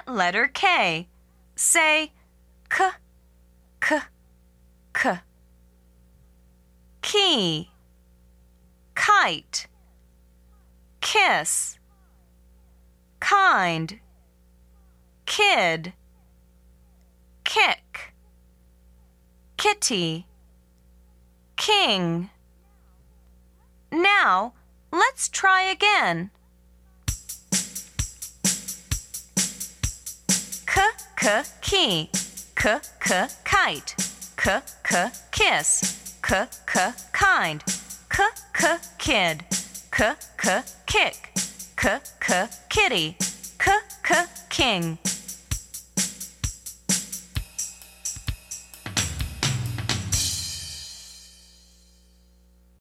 letter K. Say k, k, k. Key, kite, kiss, kind, kid, kick, kitty, king. Now, let's try again. Key, kite, kiss, kind, kid, kick, kitty, king.